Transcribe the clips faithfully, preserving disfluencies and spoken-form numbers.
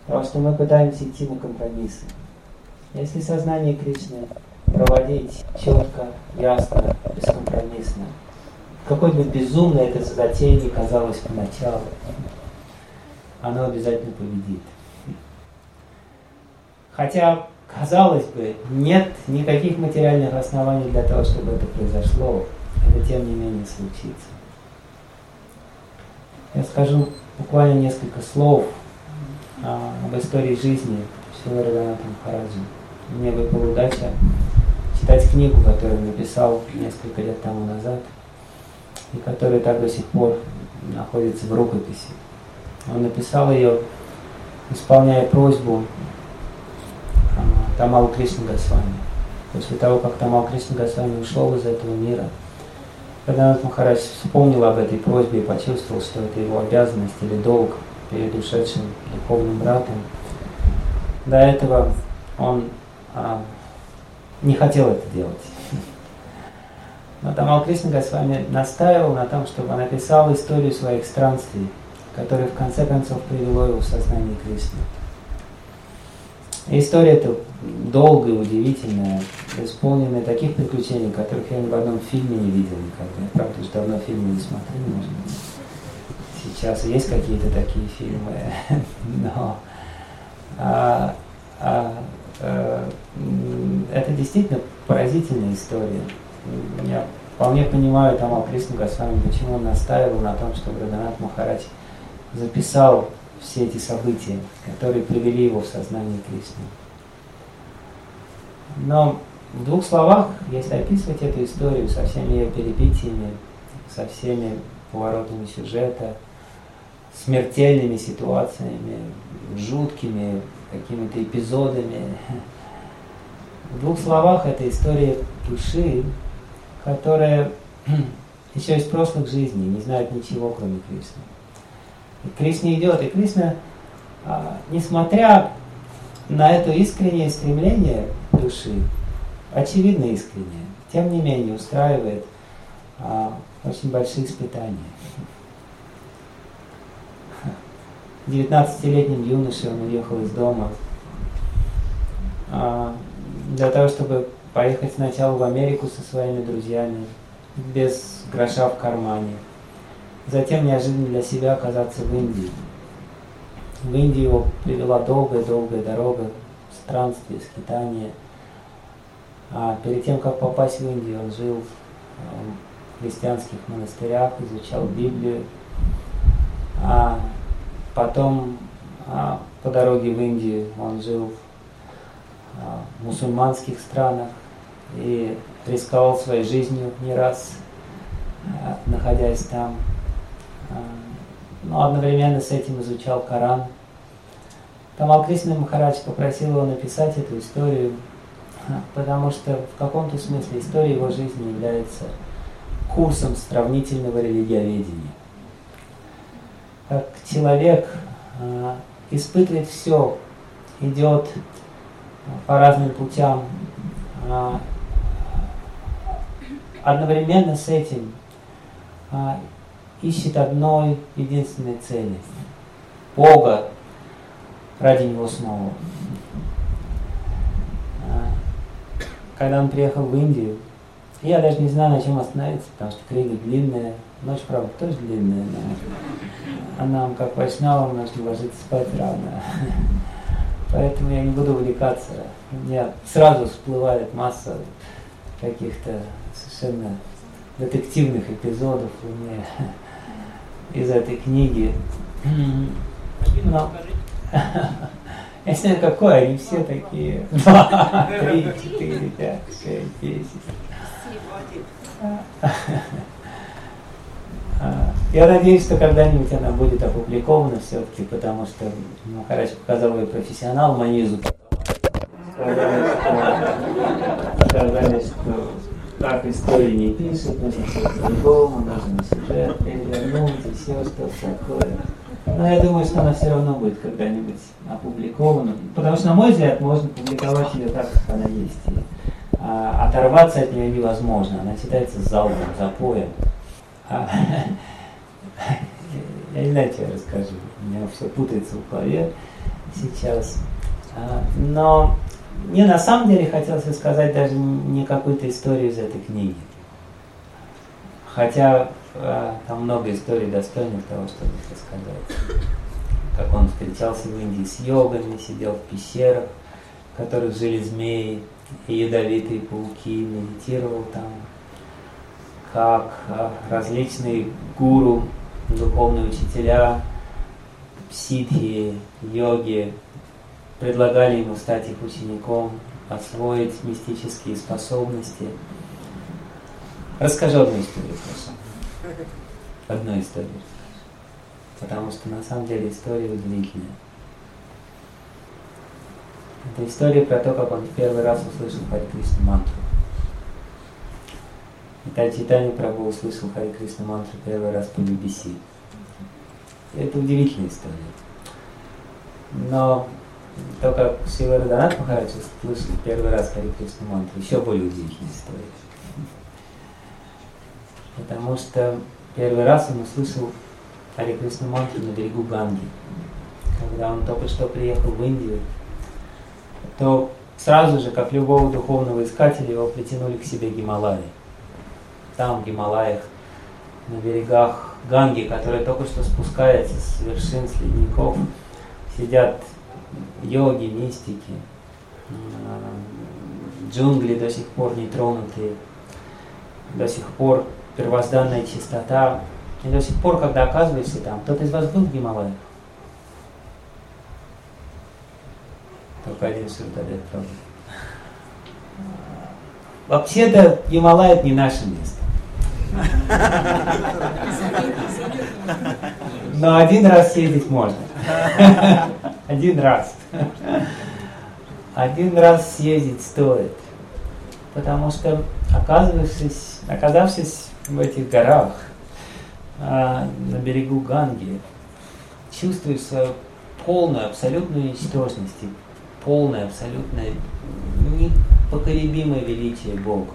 Потому что мы пытаемся идти на компромиссы. Если сознание Кришны проводить четко, ясно, бескомпромиссно, какой бы безумной эта затея ни казалась поначалу, оно обязательно победит. Хотя, казалось бы, нет никаких материальных оснований для того, чтобы это произошло, это тем не менее случится. Я скажу буквально несколько слов а, об истории жизни Шрилы Рагхунатха Махараджа. Мне выпала удача читать книгу, которую он написал несколько лет тому назад, и которая так до сих пор находится в рукописи. Он написал ее, исполняя просьбу Тамал Кришны Госвами. После того, как Тамал Кришны Госвами ушел из этого мира, Рагхунатх Махарадж вспомнил об этой просьбе и почувствовал, что это его обязанность или долг перед ушедшим духовным братом. До этого он а, не хотел это делать. Но Тамал Кришна Госвами настаивал на том, чтобы он написал историю своих странствий, которая в конце концов привело его в сознание Кришны. И история эта долгая, удивительная, исполненная таких приключений, которых я ни в одном фильме не видел никогда. Я, правда, уже давно фильмы не смотрю, может быть. Сейчас есть какие-то такие фильмы, но а, а, а, это действительно поразительная история. Я вполне понимаю Тамал Кришну Госвами, почему он настаивал на том, чтобы Рагхунатх Махарадж записал все эти события, которые привели его в сознание Кришны. Но в двух словах, если описывать эту историю со всеми ее перипетиями, со всеми поворотами сюжета, смертельными ситуациями, жуткими какими-то эпизодами, в двух словах это история души, которая еще из прошлых жизней не знает ничего, кроме Кришны. И Кришна идет, и Кришна, а, несмотря на это искреннее стремление души, очевидно искреннее, тем не менее устраивает а, очень большие испытания. девятнадцатилетним юношей он уехал из дома а, для того, чтобы поехать сначала в Америку со своими друзьями, без гроша в кармане. Затем неожиданно для себя оказаться в Индии. В Индию его привела долгая-долгая дорога, странствие, скитание. А перед тем, как попасть в Индию, он жил в христианских монастырях, изучал Библию. А потом а, по дороге в Индию он жил в, а, в мусульманских странах и рисковал своей жизнью не раз, а, находясь там. Но одновременно с этим изучал Коран. Тамал Кришна Махарадж попросил его написать эту историю, потому что в каком-то смысле история его жизни является курсом сравнительного религиоведения. Как человек э, испытывает все, идет по разным путям, э, одновременно с этим э, ищет одной единственной цели – Бога ради него самого. Когда он приехал в Индию, я даже не знаю, на чем остановиться, потому что книга длинная, ночь, правда, тоже длинная, но а нам, как вайшнавам, нужно ложиться спать рано. Поэтому я не буду увлекаться. У меня сразу всплывает масса каких-то совершенно детективных эпизодов у меня из этой книги. Но я не знаю, какой, они все такие. Два, три, четыре, пять, шесть, десять. Я надеюсь, что когда-нибудь она будет опубликована все-таки, потому что Махарадж показал ее профессионал Манизу. Сказали, что так истории не пишут, нужно что-то по-другому, нужно сюжет перевернуть и все что-то такое. Но я думаю, что она все равно будет когда-нибудь опубликована. Потому что, на мой взгляд, можно публиковать ее так, как она есть. И, а, оторваться от нее невозможно. Она читается с залпом, запоем. А, я не знаю, что я расскажу. У меня все путается в голове. сейчас. Но мне на самом деле хотелось рассказать даже не какую-то историю из этой книги. Хотя там много историй достойных того, чтобы их рассказать. Как он встречался в Индии с йогами, сидел в пещерах, в которых жили змеи и ядовитые пауки, медитировал там. Как различные гуру, духовные учителя, ситхи, йоги предлагали ему стать их учеником, освоить мистические способности. Расскажу одну историю, прошу. Одну историю. Потому что на самом деле история удивительная. Это история про то, как он первый раз услышал Харе Кришна мантру. Итак, Чайтанья Прабху услышал Харе Кришна мантру первый раз по би би си. Это удивительная история. Но то, как Шрила Радханат Махарадж услышал первый раз Харе Кришна мантру, еще более удивительная история. Потому что первый раз он услышал Харе Кришна мантру на берегу Ганги. Когда он только что приехал в Индию, то сразу же, как любого духовного искателя, его притянули к себе Гималаи. Там, в Гималаях, на берегах Ганги, которая только что спускается с вершин, с ледников, сидят йоги, мистики, джунгли до сих пор не тронутые, до сих пор первозданная чистота. И до сих пор, когда оказываешься там, кто-то из вас был в Гималаях? Только один Шридхадев, правда. Вообще-то Гималай — это не наше место. Но один раз съездить можно. Один раз. Один раз съездить стоит. Потому что, оказавшись, оказавшись в этих горах, на берегу Ганги, чувствуешь свою полную, абсолютную ничтожность и полное, абсолютное, непоколебимое величие Бога.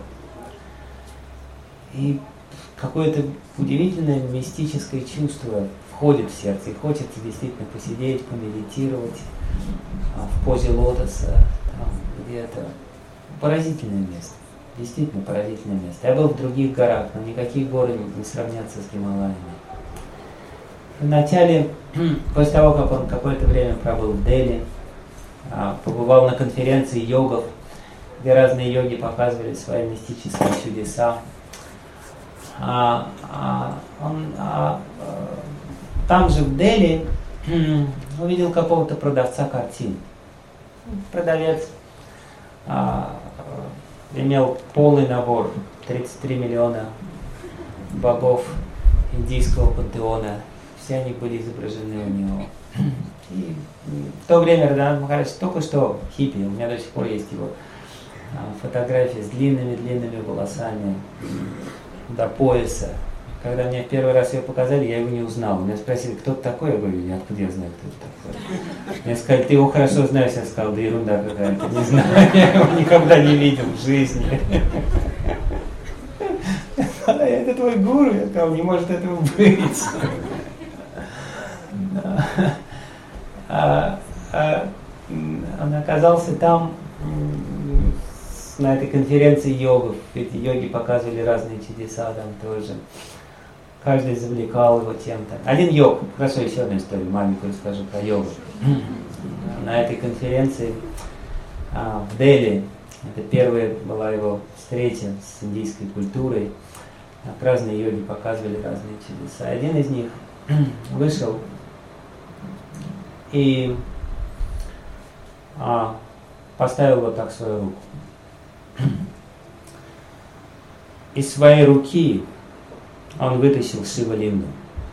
И какое-то удивительное мистическое чувство входит в сердце, и хочется действительно посидеть, помедитировать в позе лотоса, там где-то. Поразительное место, действительно поразительное место. Я был в других горах, но никаких гор не сравнятся с Гималаями. Вначале, после того, как он какое-то время пробыл в Дели, побывал на конференции йогов, где разные йоги показывали свои мистические чудеса. А, а, он, а, там же в Дели увидел какого-то продавца картин. Продавец а, имел полный набор, тридцать три миллиона богов индийского пантеона. Все они были изображены у него. И в то время Радханат Махарадж только что хиппи, у меня до сих пор есть его фотографии с длинными-длинными волосами до пояса. Когда мне первый раз ее показали, я его не узнал. Меня спросили, кто ты такой? Я говорю, откуда я знаю, кто это такой? Мне сказали, ты его хорошо знаешь. Я сказал, да ерунда какая-то, не знаю, я его никогда не видел в жизни. Это твой гуру? Я сказал, не может этого быть. А, а, он оказался там, на этой конференции йогов. Эти йоги показывали разные чудеса там тоже. Каждый завлекал его чем-то. Один йог, хорошо, еще одну историю маленькую расскажу про йогу. На этой конференции а, в Дели, это первая была его встреча с индийской культурой, разные йоги показывали разные чудеса. Один из них вышел и а, поставил вот так свою руку. Из своей руки он вытащил Шива-лингу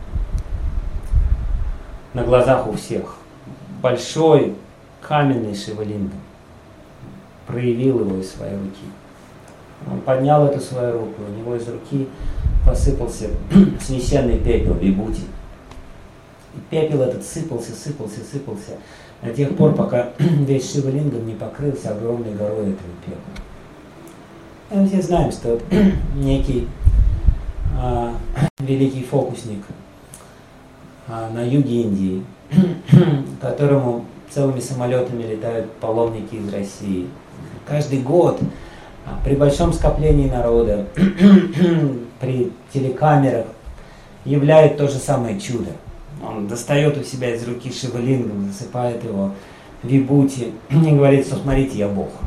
на глазах у всех. Большой каменный Шива-линга. Проявил его из своей руки. Он поднял эту свою руку, у него из руки посыпался священный пепел, вибути. И пепел этот сыпался, сыпался, сыпался до тех пор, пока весь Шива-лингам не покрылся огромной горой этого пепла. И мы все знаем, что некий а, великий фокусник а, на юге Индии, которому целыми самолетами летают паломники из России. Каждый год при большом скоплении народа, при телекамерах являет то же самое чудо. Он достает у себя из руки шивалингам, засыпает его вибути и говорит, что смотрите, я Бог.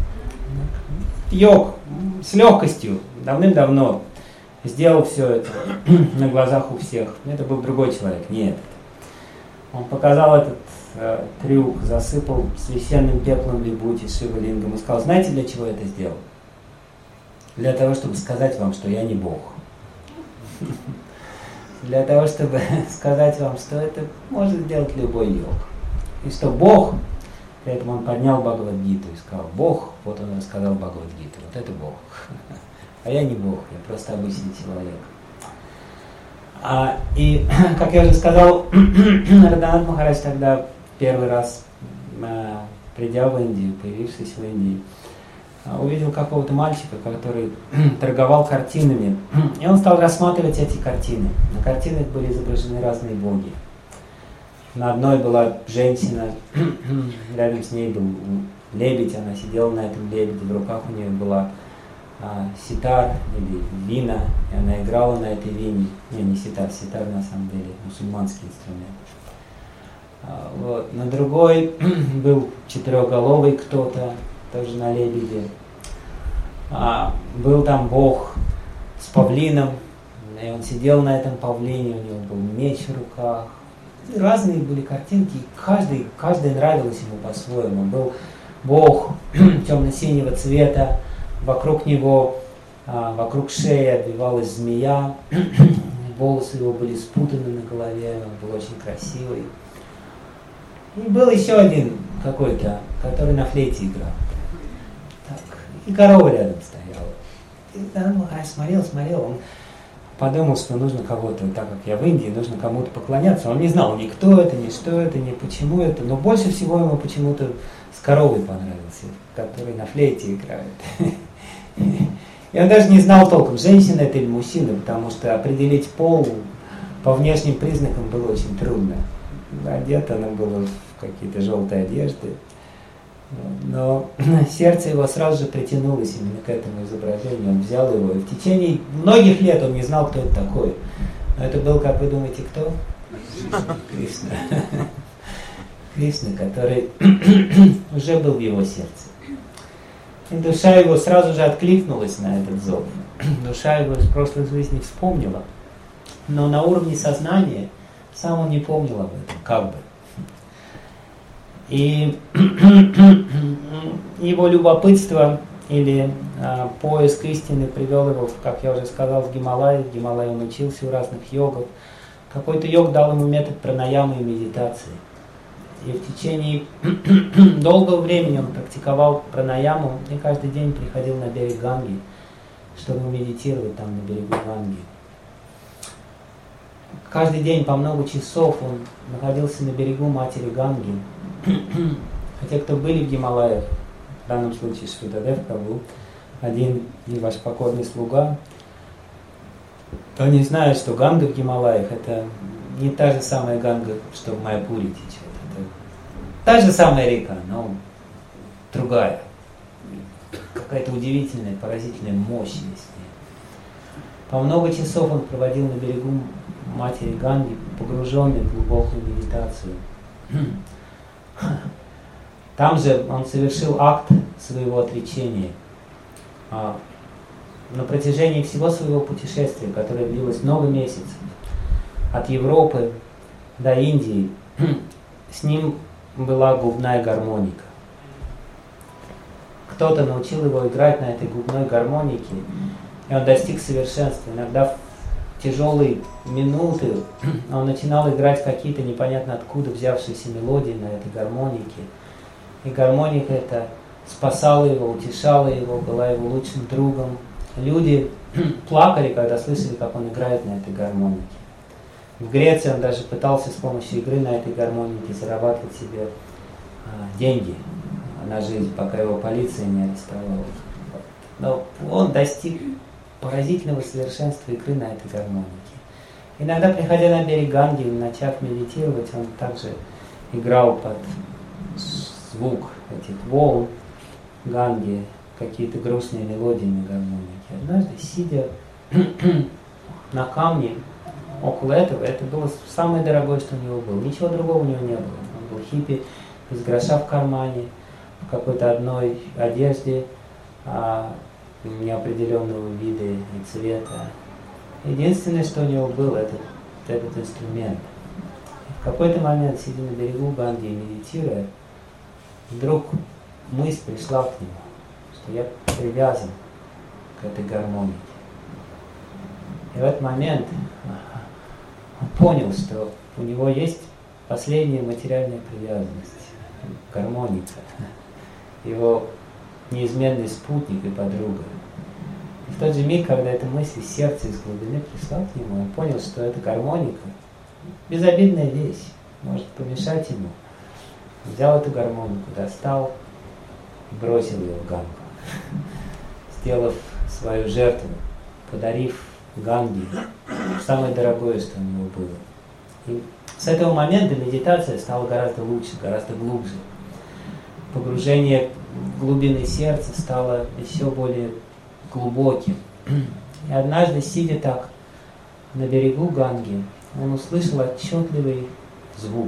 Йог с легкостью давным-давно сделал все это на глазах у всех. Это был другой человек, нет. Он показал этот э, трюк, засыпал священным пеплом вибути шивалингам и сказал, знаете, для чего я это сделал? Для того, чтобы сказать вам, что я не Бог. Для того, чтобы сказать вам, что это может сделать любой йог. И что Бог, при этом он поднял Бхагавад-гиту и сказал, Бог, вот он рассказал Бхагавад-гиту, вот это Бог. А я не Бог, я просто обычный человек. А, и, как я уже сказал, Радханат Махарадж тогда первый раз, а, придя в Индию, появившись в Индии, увидел какого-то мальчика, который торговал картинами, и он стал рассматривать эти картины. На картинах были изображены разные боги. На одной была женщина, рядом с ней был лебедь, она сидела на этом лебеде, в руках у нее была а, ситар или вина, и она играла на этой вине. Не, не ситар, ситар на самом деле мусульманский инструмент. А, вот. На другой был четырехголовый кто-то, тоже на лебеде. А, был там бог с павлином, и он сидел на этом павлине, у него был меч в руках. И разные были картинки, и каждый, каждый нравилось ему по-своему. Был бог темно-синего цвета, вокруг него, а, вокруг шеи обвивалась змея, волосы его были спутаны на голове, он был очень красивый. И был еще один какой-то, который на флейте играл. Так. И корова рядом стояла. И Радханат Махарадж смотрел, смотрел, он подумал, что нужно кого-то, так как я в Индии, нужно кому-то поклоняться. Он не знал ни кто это, ни что это, ни почему это, но больше всего ему почему-то с коровой понравился, который на флейте играет. И он даже не знал толком, женщина это или мужчина, потому что определить пол по внешним признакам было очень трудно. Одета она была в какие-то желтые одежды. Но сердце его сразу же притянулось именно к этому изображению. Он взял его, и в течение многих лет он не знал, кто это такой. Но это был, как вы думаете, кто? Кришна. Кришна, который уже был в его сердце. И душа его сразу же откликнулась на этот зов. Душа его из прошлой жизни вспомнила. Но на уровне сознания сам он не помнил об этом, как бы. И его любопытство или а, поиск истины привел его, как я уже сказал, в Гималай. В Гималае он учился у разных йогов. Какой-то йог дал ему метод пранаямы и медитации. И в течение долгого времени он практиковал пранаяму и каждый день приходил на берег Ганги, чтобы медитировать там на берегу Ганги. Каждый день по много часов он находился на берегу матери Ганги. А те, кто были в Гималаях, в данном случае Шридадев Прабху, один и ваш покорный слуга, то не знают, что Ганга в Гималаях это не та же самая Ганга, что в Майяпуре течет. Это та же самая река, но другая. Какая-то удивительная, поразительная мощь есть. По много часов он проводил на берегу матери Ганги, погруженный в глубокую медитацию. Там же он совершил акт своего отречения. На протяжении всего своего путешествия, которое длилось много месяцев, от Европы до Индии, с ним была губная гармоника. Кто-то научил его играть на этой губной гармонике, и он достиг совершенства. Иногда в тяжелые минуты он начинал играть какие-то непонятно откуда взявшиеся мелодии на этой гармонике. И гармоника эта спасала его, утешала его, была его лучшим другом. Люди плакали, когда слышали, как он играет на этой гармонике. В Греции он даже пытался с помощью игры на этой гармонике зарабатывать себе а, деньги на жизнь, пока его полиция не арестовала. Но он достиг поразительного совершенства игры на этой гармонике. Иногда, приходя на берег Ганги, начав медитировать, он также играл под звук этих волн Ганги, какие-то грустные мелодии на гармонике. Однажды, сидя на камне около этого, это было самое дорогое, что у него было. Ничего другого у него не было. Он был хиппи, без гроша в кармане, в какой-то одной одежде, а, неопределенного вида и цвета. Единственное, что у него было, это этот инструмент. В какой-то момент, сидя на берегу Ганги и медитируя, вдруг мысль пришла к нему, что я привязан к этой гармонике. И в этот момент он понял, что у него есть последняя материальная привязанность, гармоника, его неизменный спутник и подруга. И в тот же миг, когда эта мысль из сердца, из глубины пришла к нему, он понял, что эта гармоника безобидная вещь, может помешать ему. Взял эту гармонику, достал и бросил ее в Гангу, сделав свою жертву, подарив Ганге самое дорогое, что у него было. И с этого момента медитация стала гораздо лучше, гораздо глубже. Погружение в глубины сердца стало еще более глубоким. И однажды, сидя так на берегу Ганги, он услышал отчетливый звук.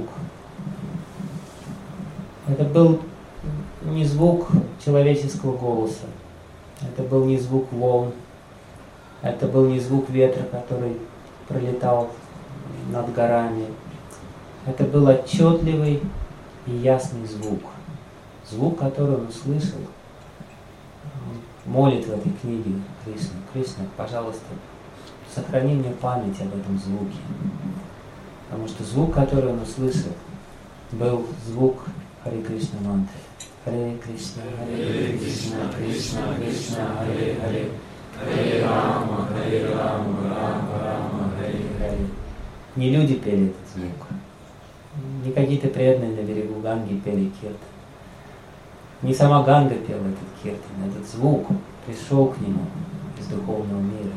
Это был не звук человеческого голоса, это был не звук волн, это был не звук ветра, который пролетал над горами. Это был отчетливый и ясный звук. Звук, который он услышал, молит в этой книге Кришна. Кришна, пожалуйста, сохрани мне память об этом звуке. Потому что звук, который он услышал, был звук Харе Кришна мантры. Харе Кришна, Харе Кришна, Кришна Кришна, Харе Харе, Харе Рама, Харе Рама, Рама Рама, Харе Харе. Не люди пели этот звук, не какие-то преданные на берегу Ганги пели киртан. Не сама Ганга пела этот киртан, этот звук пришел к нему из духовного мира.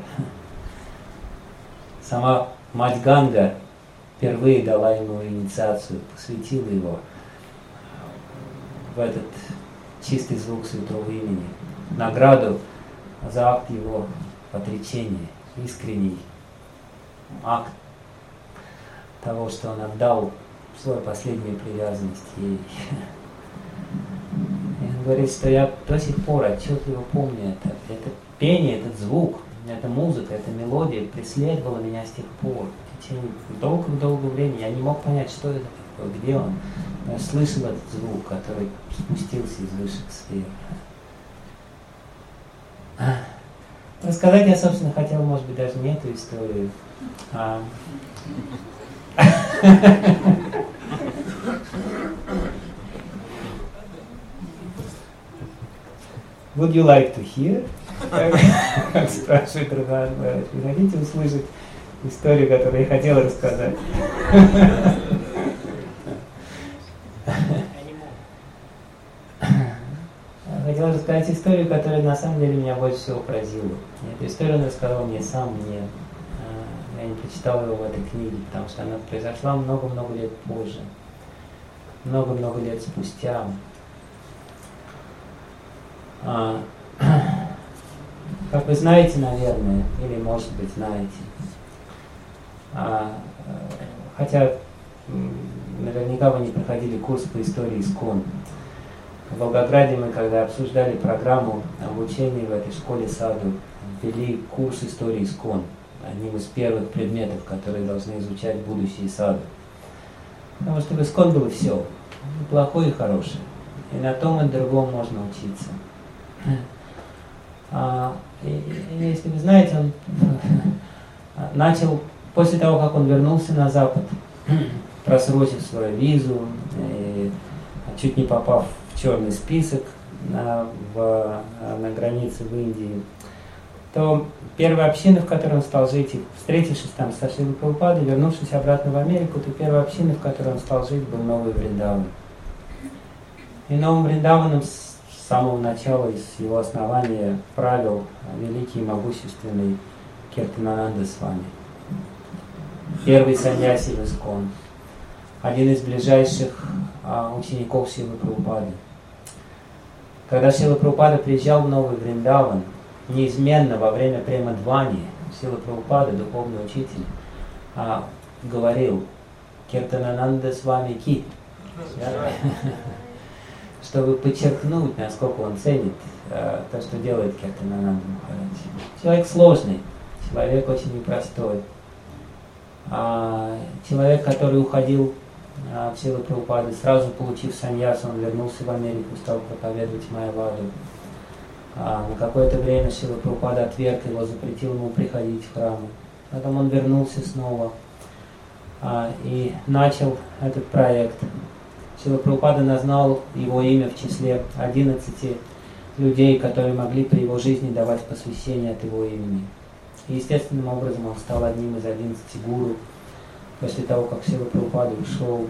Сама мать Ганга впервые дала ему инициацию, посвятила его в этот чистый звук святого имени, награду за акт его отречения, искренний акт того, что он отдал свою последнюю привязанность ей. И он говорит, что я до сих пор отчетливо помню это. Это пение, этот звук, эта музыка, эта мелодия преследовала меня с тех пор. В течение долгого-долгого времени я не мог понять, что это такое, где он. Но я слышал этот звук, который спустился из высших сфер. Рассказать я, собственно, хотел, может быть, даже не эту историю. А... Would you like to hear? Как спрашивает Радан Махарадж. Вы хотите услышать историю, которую я хотел рассказать? Хотел рассказать историю, которая на самом деле меня больше всего поразила. Эту историю он рассказал мне сам, мне. Я не прочитал его в этой книге, потому что она произошла много-много лет позже. Много-много лет спустя. А, как вы знаете, наверное, или может быть знаете, а, хотя наверняка вы не проходили курс по истории ИСККОН. В Волгограде мы, когда обсуждали программу обучения в этой школе саду, ввели курс истории ИСККОН, одним из первых предметов, которые должны изучать будущие саду. Потому что в ИСККОН было все, и плохое и хорошее. И на том и на другом можно учиться. А, и, и, если вы знаете, он начал, после того, как он вернулся на Запад, просрочив свою визу, и, чуть не попав в черный список на, в, на границе в Индии, то первая община, в которой он стал жить, и встретившись там со Шрилой Прабхупадой, вернувшись обратно в Америку, то первая община, в которой он стал жить, был Новый Вриндаван. И Новым Вриндаваном с самого начала, с его основания, правил великий и могущественный Киртанананда Свами, первый саньяси в ИСККОН. один из ближайших а, учеников Шрилы Прабхупады. Когда Шрила Прабхупада приезжал в Новый Вриндаван, неизменно во время Према-двани Шрила Прабхупада, духовный учитель, а, говорил «Киртанананда с вами ки», чтобы подчеркнуть, насколько он ценит а, то, что делает Киртанананда Махарадж. Человек сложный, человек очень непростой. А, человек, который уходил а, в Шрилу Прабхупады, сразу получив саньясу, он вернулся в Америку, стал проповедовать Майяваду. А, на какое-то время Шрила Прабхупада отверг его, запретил ему приходить в храмы. Потом он вернулся снова а, и начал этот проект. Шрила Прабхупада назвал его имя в числе одиннадцати людей, которые могли при его жизни давать посвящение от его имени. И естественным образом он стал одним из одиннадцати гуру после того, как Шрила Прабхупада ушел.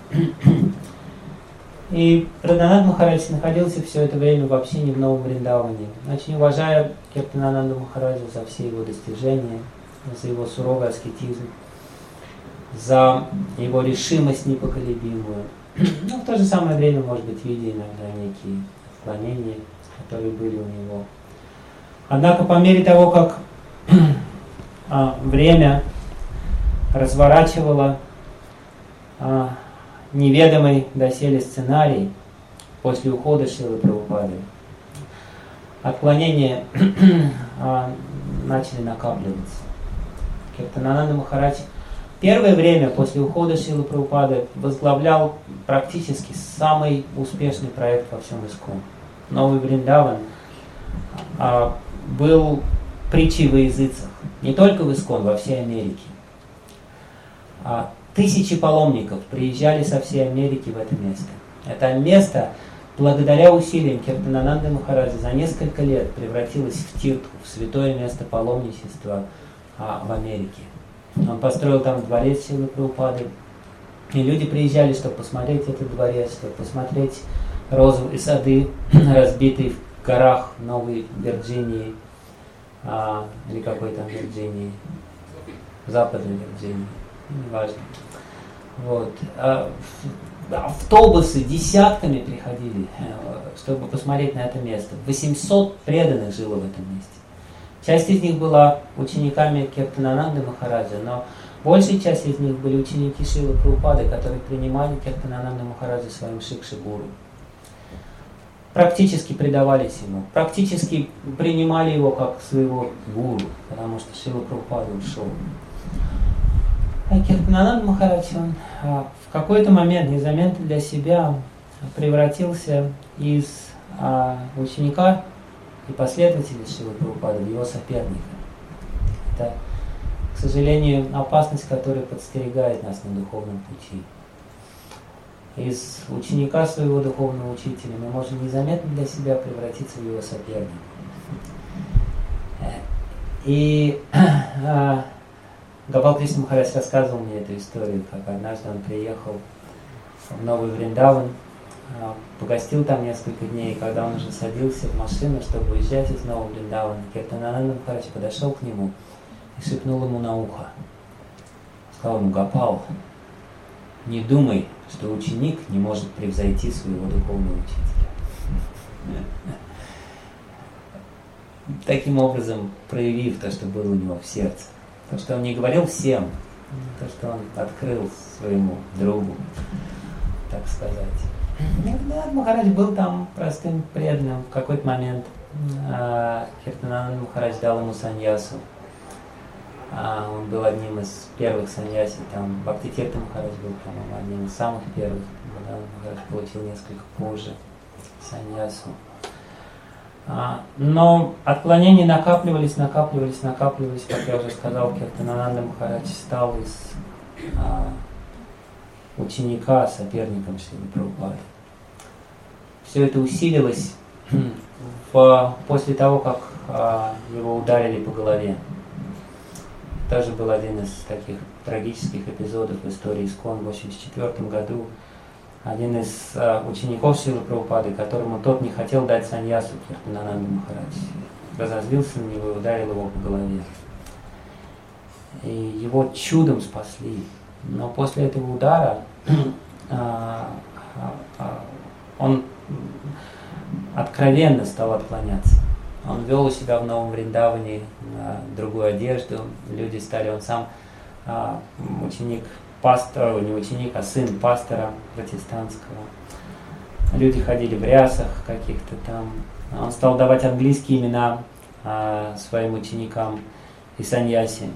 И Радхананд Махарадж находился все это время в общине в Новом Вриндаване. Очень уважая Киртанананду Махараджа за все его достижения, за его суровый аскетизм, за его решимость непоколебимую. Но в то же самое время, может быть, видя иногда некие отклонения, которые были у него. Однако по мере того, как а, время разворачивало а, неведомый доселе сценарий после ухода Шрилы Прабхупады, отклонения а, начали накапливаться. Киртанананда Махарадж первое время после ухода Шрилы Прабхупады возглавлял практически самый успешный проект во всем ИСККОН. Новый Вриндаван а, был притчей во языцах. Не только в ИСККОН, во всей Америке. А, тысячи паломников приезжали со всей Америки в это место. Это место, благодаря усилиям Киртанананды Махараджа, за несколько лет превратилось в тиртху, в святое место паломничества а, в Америке. Он построил там дворец Шрилы Прабхупады. И люди приезжали, чтобы посмотреть этот дворец, чтобы посмотреть розовые сады, разбитые в горах Новой Вирджинии, а, или какой там Вирджинии, Западной Вирджинии, неважно. Вот. А, автобусы десятками приходили, чтобы посмотреть на это место. восемьсот преданных жило в этом месте. Часть из них была учениками Киртанананды Махараджа, но большая часть из них были ученики Шрилы Прабхупады, которые принимали Киртанананду Махараджа своим шикши-гуру. Практически предавались ему, практически принимали его как своего гуру, потому что Шрила Прабхупада ушел. А Киртанананда Махарадж, он а, в какой-то момент незаметно для себя превратился из а, ученика и последователя Шрилы Прабхупады в его соперника. Это, к сожалению, опасность, которая подстерегает нас на духовном пути. Из ученика своего духовного учителя мы можем незаметно для себя превратиться в его соперника. И а, Гопал Кришна Махарадж рассказывал мне эту историю, как однажды он приехал в Новый Вриндаван, погостил там несколько дней, и когда он уже садился в машину, чтобы уезжать из Нового Вриндавана, Киртанананда Махарадж подошел к нему и шепнул ему на ухо. Сказал ему: Гопал, не думай, что ученик не может превзойти своего духовного учителя. Таким образом, проявив то, что было у него в сердце. То, что он не говорил всем, то, что он открыл своему другу, так сказать. Да, Махарадж был там простым преданным. В какой-то момент а, Киртанананда Махарадж дал ему саньясу. А, он был одним из первых саньяси. Там Бхактитиртха Махарадж был, по-моему, одним из самых первых. Махарадж получил несколько позже саньясу. А, но отклонения накапливались, накапливались, накапливались, как я уже сказал, Киртанананда Махарадж стал из а, ученика соперником Шрилы Прабхупады. Все это усилилось в, после того, как а, его ударили по голове. Тоже был один из таких трагических эпизодов в истории ИСККОН в восемьдесят четвёртом году. Один из а, учеников Шрилы Прабхупады, которому тот не хотел дать саньясу, Киртанананда Махарадж, разозлился на него и ударил его по голове. И его чудом спасли. Но после этого удара он откровенно стал отклоняться. Он вел у себя в Новом Вриндаване другую одежду, люди стали, он сам ученик пастора, не ученик, а сын пастора протестантского. Люди ходили в рясах каких-то там. Он стал давать английские имена своим ученикам и саньяси.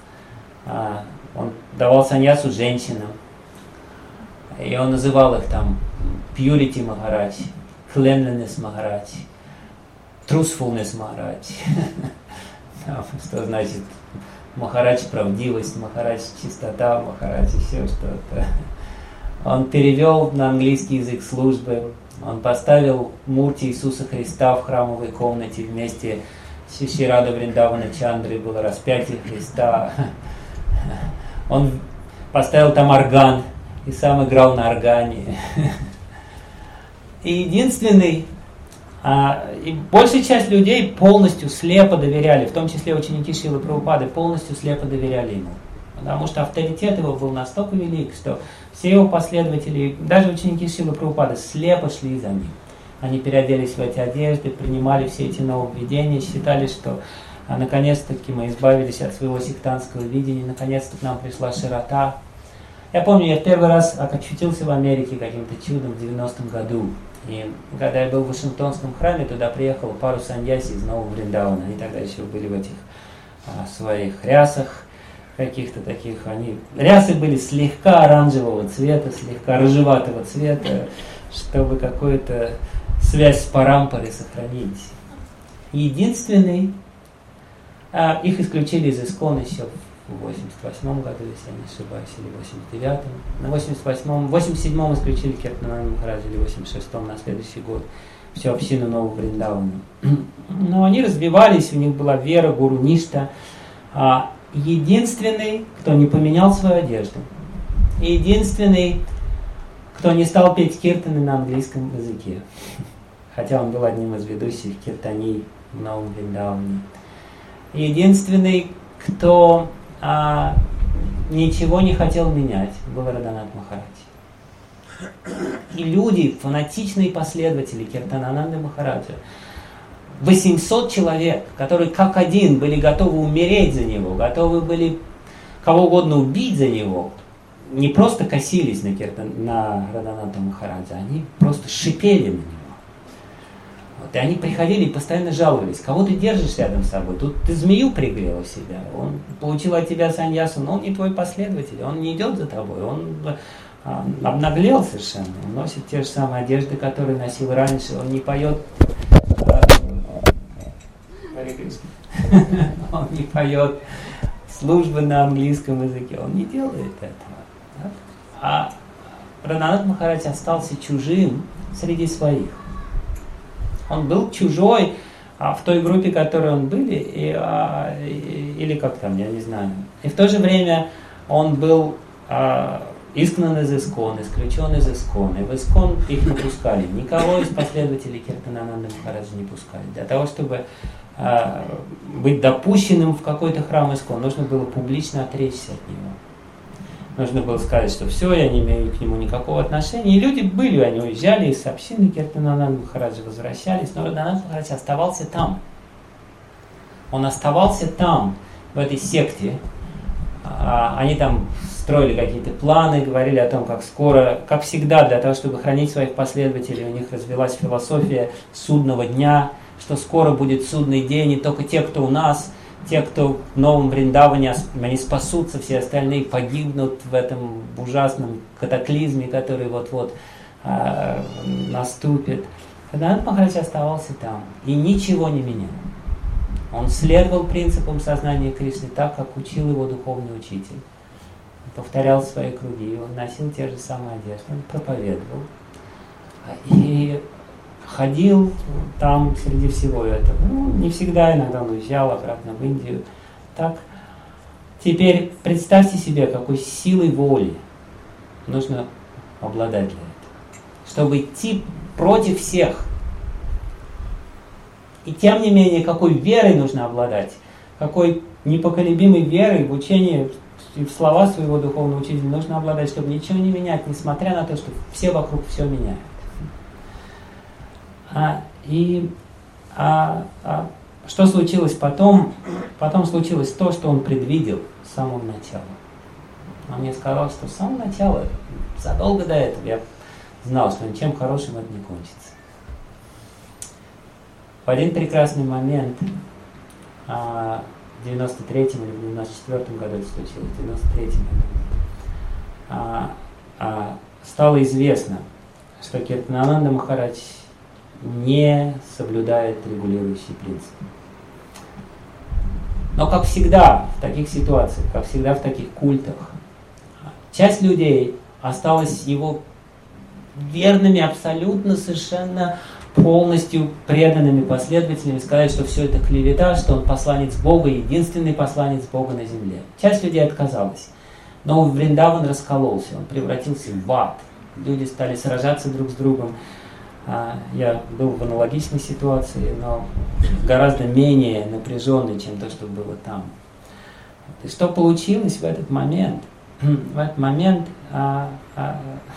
Он давал саньясу женщинам. И он называл их там Purity Maharaj, Cleanliness Maharaj, Truthfulness Maharaj. Что значит Махарадж правдивость, Махарадж чистота, Махарадж еще что-то. Он перевел на английский язык службы. Он поставил мурти Иисуса Христа в храмовой комнате вместе с Шри Рада Вриндавана Чандрой, было распятие Христа. Он поставил там орган и сам играл на органе. И единственный, а, и большая часть людей полностью слепо доверяли, в том числе ученики Шрилы Прабхупады, полностью слепо доверяли ему. Потому что авторитет его был настолько велик, что все его последователи, даже ученики Шрилы Прабхупады, слепо шли за ним. Они переоделись в эти одежды, принимали все эти нововведения, считали, что а, наконец-таки мы избавились от своего сектантского видения, наконец-то к нам пришла широта. Я помню, я в первый раз очутился в Америке каким-то чудом в девяностом году. И когда я был в Вашингтонском храме, туда приехала пару саньяси из Нового Вриндавана. Они тогда еще были в этих а, своих рясах, каких-то таких. Они... Рясы были слегка оранжевого цвета, слегка рыжеватого цвета, чтобы какую-то связь с парампорой сохранить. Единственный, а, их исключили из Искон еще в восемьдесят восьмом году, если я не ошибаюсь, или в восемьдесят девятом. На восемьдесят восьмом, восемьдесят седьмом исключили Киртананду Махараджа, или в восемьдесят шестом на следующий год. Всю общину Нового Вриндавана. Но они развивались, у них была вера, гуру Ништа. А единственный, кто не поменял свою одежду. И единственный, кто не стал петь киртаны на английском языке. Хотя он был одним из ведущих киртани в Новом Вриндаване. И единственный, кто а, ничего не хотел менять, был Радханат Махарадж. И люди, фанатичные последователи Киртанананды Махараджа, восемьсот человек, которые как один были готовы умереть за него, готовы были кого угодно убить за него, не просто косились на, Киртан, на Радханата Махараджа, они просто шипели на него. Вот, и они приходили и постоянно жаловались: кого ты держишь рядом с собой? Тут ты змею пригрел у себя, он получил от тебя саньясу, но он не твой последователь, он не идет за тобой, он а, обнаглел совершенно, он носит те же самые одежды, которые носил раньше, он не поет, а, он не поет службы на английском языке, он не делает этого. Да? А Радханат Махарадж остался чужим среди своих. Он был чужой а, в той группе, в которой он был, и, а, и, или как там, я не знаю. И в то же время он был а, изгнан из Искон, исключен из Искон. И в Искон их не пускали. Никого из последователей Киртанананды Махараджа не пускали. Для того, чтобы а, быть допущенным в какой-то храм Искон, нужно было публично отречься от него. Нужно было сказать, что все, я не имею к нему никакого отношения. И люди были, они уезжали из общины Киртанананды Махараджа, возвращались, но Радханат Махарадж оставался там. Он оставался там, в этой секте. Они там строили какие-то планы, говорили о том, как скоро, как всегда, для того, чтобы хранить своих последователей, у них развилась философия судного дня, что скоро будет судный день, и только те, кто у нас, те, кто в Новом Вриндаване, они спасутся, все остальные погибнут в этом ужасном катаклизме, который вот-вот э, наступит. Радханат Махарадж оставался там и ничего не менял. Он следовал принципам сознания Кришны так, как учил его духовный учитель. Он повторял свои круги, он носил те же самые одежды, он проповедовал. И ходил там среди всего этого. Ну, не всегда, иногда он уезжал обратно в Индию. Так, теперь представьте себе, какой силой воли нужно обладать для этого, чтобы идти против всех. И тем не менее, какой верой нужно обладать, какой непоколебимой верой в учении и в слова своего духовного учителя нужно обладать, чтобы ничего не менять, несмотря на то, что все вокруг все меняют. А, и а, а, что случилось потом? Потом случилось то, что он предвидел с самого начала. Он мне сказал, что с самого начала, задолго до этого, я знал, что ничем хорошим это не кончится. В один прекрасный момент, в девяносто третьем или в девяносто четвёртом году это случилось, в девяносто третьем году, стало известно, что Киртанананда Махарадж не соблюдает регулирующий принцип. Но, как всегда в таких ситуациях, как всегда в таких культах, часть людей осталась его верными, абсолютно, совершенно полностью преданными последователями, сказать, что все это клевета, что он посланец Бога, единственный посланец Бога на земле. Часть людей отказалась. Но Вриндаван раскололся, он превратился в ад. Люди стали сражаться друг с другом. Я был в аналогичной ситуации, но гораздо менее напряженной, чем то, что было там. И что получилось в этот момент? В этот момент а, а,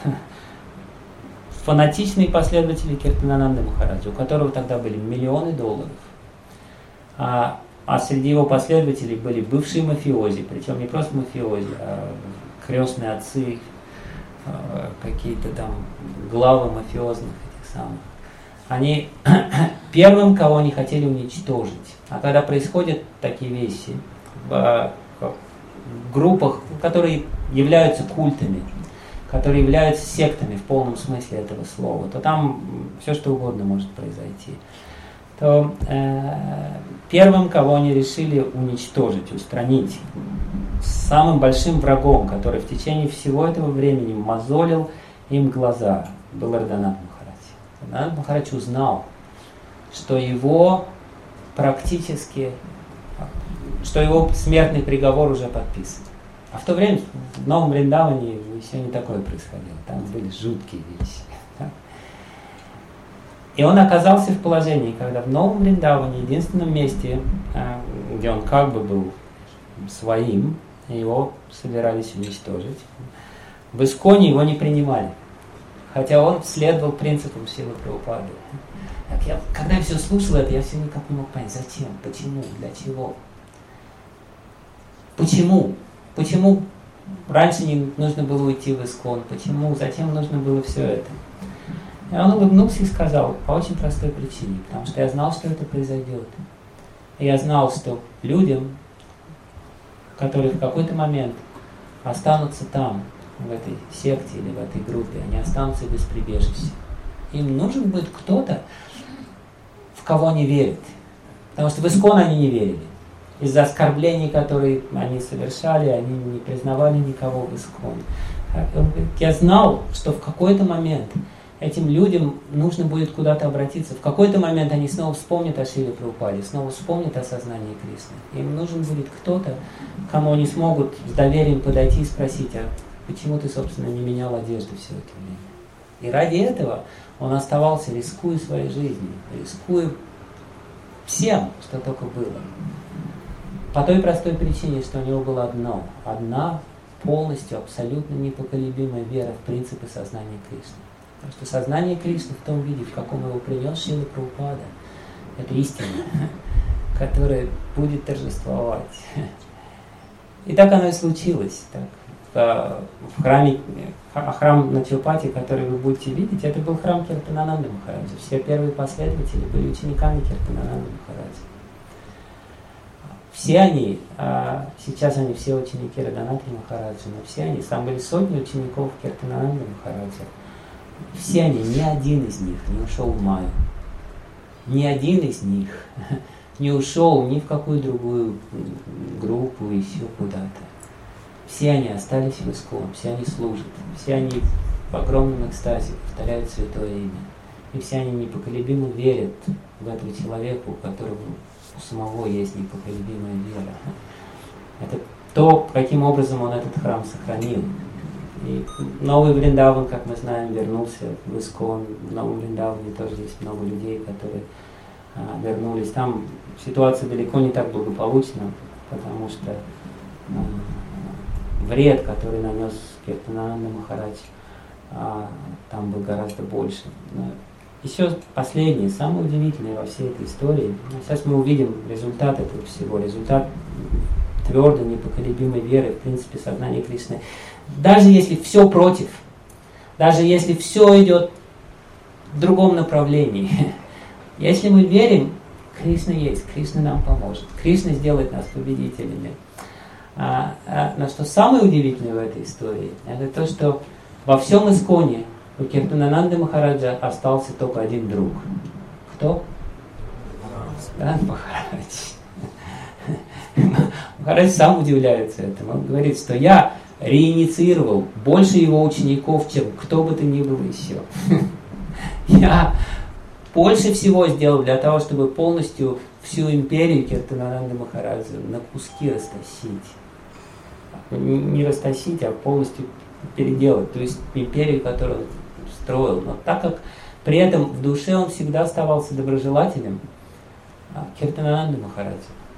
фанатичные последователи Киртанананды Махараджа, у которого тогда были миллионы долларов, а, а среди его последователей были бывшие мафиози, причем не просто мафиози, а крестные отцы, а, какие-то там главы мафиозных этих самых. Они первым, кого они хотели уничтожить. А когда происходят такие вещи в, в группах, которые являются культами, которые являются сектами в полном смысле этого слова, то там все что угодно может произойти. То э, первым, кого они решили уничтожить, устранить, самым большим врагом, который в течение всего этого времени мозолил им глаза, был Радханат Махарадж. Радханат Махарадж узнал, что его практически, что его смертный приговор уже подписан. А в то время в Новом Вриндаване еще не такое происходило. Там были жуткие вещи. И он оказался в положении, когда в Новом Вриндаване, единственном месте, где он как бы был своим, его собирались уничтожить, в Исконе его не принимали. Хотя он следовал принципам Шрилы Прабхупады. Так я, когда я все слушал это, я все никак не мог понять, зачем, почему, для чего. Почему? Почему раньше не нужно было уйти в Искон? Почему? Зачем нужно было все это? И он улыбнулся и сказал, по очень простой причине, потому что я знал, что это произойдет. И я знал, что людям, которые в какой-то момент останутся там, в этой секте или в этой группе, они останутся без прибежища. Им нужен будет кто-то, в кого они верят. Потому что в Искон они не верили. Из-за оскорблений, которые они совершали, они не признавали никого в Искон. Я знал, что в какой-то момент этим людям нужно будет куда-то обратиться. В какой-то момент они снова вспомнят о Шриле Прабхупаде, снова вспомнят о сознании Кришны. Им нужен будет кто-то, кому они смогут с доверием подойти и спросить, а почему ты, собственно, не менял одежду все это время? И ради этого он оставался, рискуя своей жизнью, рискуя всем, что только было. По той простой причине, что у него было одно, одна полностью, абсолютно непоколебимая вера в принципы сознания Кришны. Потому что сознание Кришны в том виде, в каком его принес Шрила Прабхупада, это истина, которая будет торжествовать. И так оно и случилось. Так. В храме, храм Начупати, который вы будете видеть, это был храм Киртанананды Махараджа. Все первые последователи были учениками Киртанананды Махараджа. Все они, сейчас они все ученики Радханатри Махараджа, но все они, там были сотни учеников Киртанананды Махараджа. Все они, ни один из них не ушел в Майю. Ни один из них не ушел ни в какую другую группу, еще куда-то. Все они остались в Искон, все они служат, все они в огромном экстазе повторяют святое имя. И все они непоколебимо верят в этого человека, у которого у самого есть непоколебимая вера. Это то, каким образом он этот храм сохранил. И Новый Вриндаван, как мы знаем, вернулся в Искон. В Новом Вриндаване тоже есть много людей, которые а, вернулись. Там ситуация далеко не так благополучна, потому что а, вред, который нанес Киртанананда Махарадж, а, там был гораздо больше. Но еще последнее, самое удивительное во всей этой истории. Сейчас мы увидим результат этого всего, результат твердой, непоколебимой веры, в принципе, сознания Кришны. Даже если все против, даже если все идет в другом направлении, если мы верим, Кришна есть, Кришна нам поможет, Кришна сделает нас победителями. А, а, но что самое удивительное в этой истории, это то, что во всем Исконе у Киртанананды Махараджа остался только один друг. Кто? Да, Махарадж. Махарадж сам удивляется этому. Он говорит, что я реинициировал больше его учеников, чем кто бы то ни было еще. Я больше всего сделал для того, чтобы полностью всю империю Киртанананды Махараджа на куски растащить. Не растащить, а полностью переделать. То есть империю, которую он строил. Но так как при этом в душе он всегда оставался доброжелателем Киртанананды Махараджа.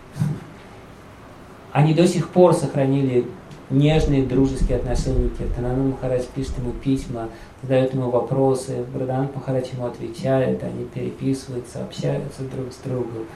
Они до сих пор сохранили нежные дружеские отношения. Киртанананда Махарадж пишет ему письма, задает ему вопросы, Браданат Махарадж ему отвечает, они переписываются, общаются друг с другом.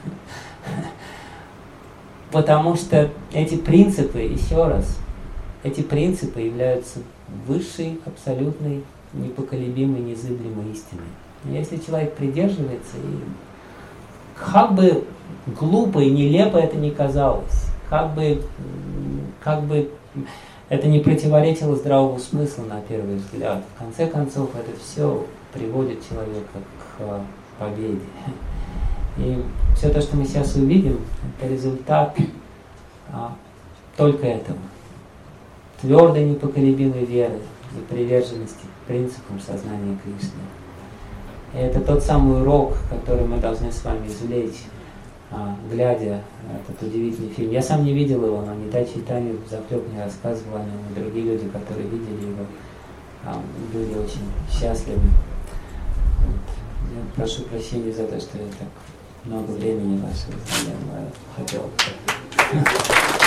Потому что эти принципы, еще раз, эти принципы являются высшей, абсолютной, непоколебимой, незыблемой истиной. И если человек придерживается, и как бы глупо и нелепо это ни казалось, как бы, как бы это не противоречило здравому смыслу на первый взгляд, в конце концов это все приводит человека к победе. И все то, что мы сейчас увидим, это результат а, только этого. Твердой, непоколебимой веры и приверженности к принципам сознания Кришны. И это тот самый урок, который мы должны с вами извлечь, а, глядя на этот удивительный фильм. Я сам не видел его, но Нитай Чайтанья захлеб мне рассказывал о нем, и другие люди, которые видели его, а, были очень счастливы. Вот. Я прошу прощения за то, что я так много времени вашего хотел.